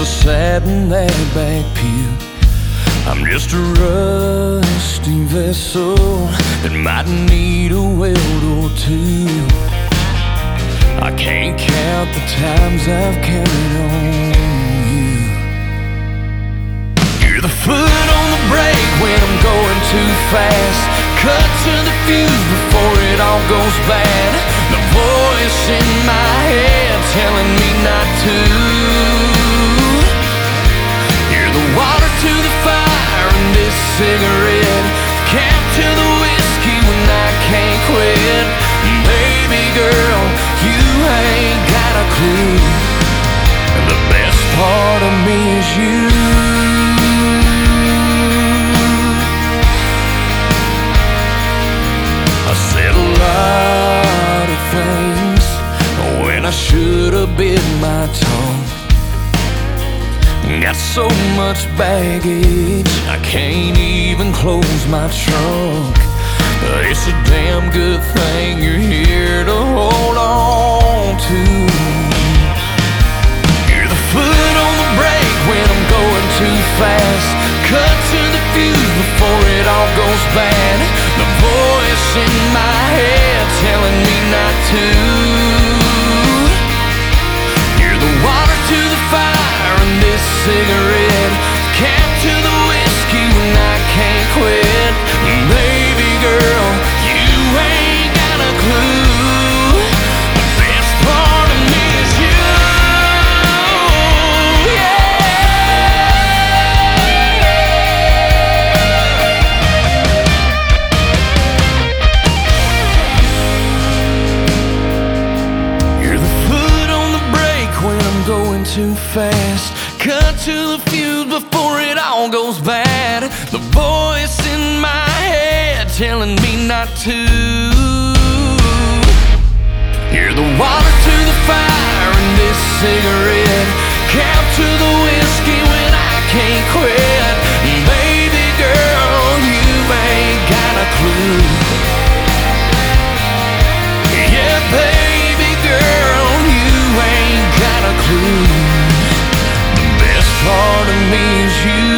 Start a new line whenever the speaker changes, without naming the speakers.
sat in that back pew. I'm just a rusty vessel that might need a weld or two. I can't count the times I've counted on you. You're the foot on the brake when I'm going too fast. Cut to the fuse before it all goes bad. The voice in my head telling me not to. You're the water to the fire in this cigarette, cap to the whiskey when I can't quit. Baby girl, you ain't got a clue. And the best part of me is you. I said a lot of things when I should have bit my tongue. Got so much baggage I can't even close my trunk. It's a damn good thing you're here to hold on to. You're the foot on the brake when I'm going too fast. Cut to the fuse before it all goes bad. The voice in my head telling me not to. You're the water to the fire in this cigarette, cap to the whiskey when I can't quit. Baby girl, you ain't got a clue. The best part of me is you. You're the foot on the brake when I'm going too fast. Cut to the fuse before it all goes bad. The voice in my head telling me not to. You're the water to the fire in this cigarette, cap to the whiskey when I can't quit. Baby girl, you ain't got a clue. Yeah, baby girl, you ain't got a clue. The best part of me is you.